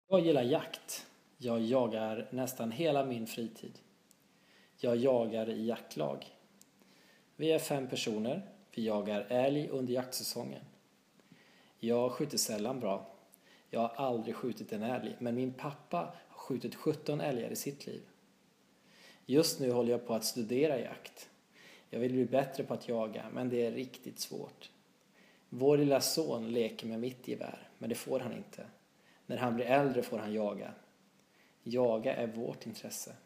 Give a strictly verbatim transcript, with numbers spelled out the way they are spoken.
Jag gillar jakt. Jag jagar nästan hela min fritid. Jag jagar i jaktlag. Vi är fem personer. Vi jagar älg under jaktsäsongen. Jag skjuter sällan bra. Jag har aldrig skjutit en älg, men min pappa har skjutit sjutton älgar i sitt liv. Just nu håller jag på att studera jakt. Jag vill bli bättre på att jaga, men det är riktigt svårt. Vår lilla son leker med mitt gevär, men det får han inte. När han blir äldre får han jaga. Jaga är vårt intresse.